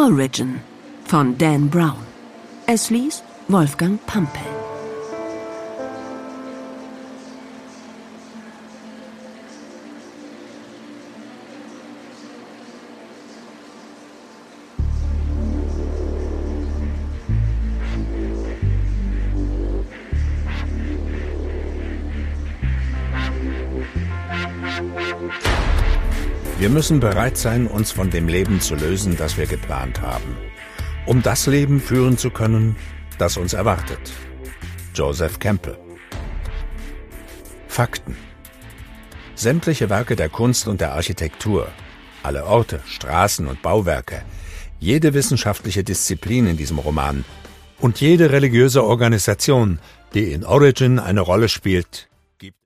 Origin von Dan Brown. Es liest Wolfgang Pampel. Wir müssen bereit sein, uns von dem Leben zu lösen, das wir geplant haben, um das Leben führen zu können, das uns erwartet. Joseph Campbell. Fakten. Sämtliche Werke der Kunst und der Architektur, alle Orte, Straßen und Bauwerke, jede wissenschaftliche Disziplin in diesem Roman und jede religiöse Organisation, die in Origin eine Rolle spielt,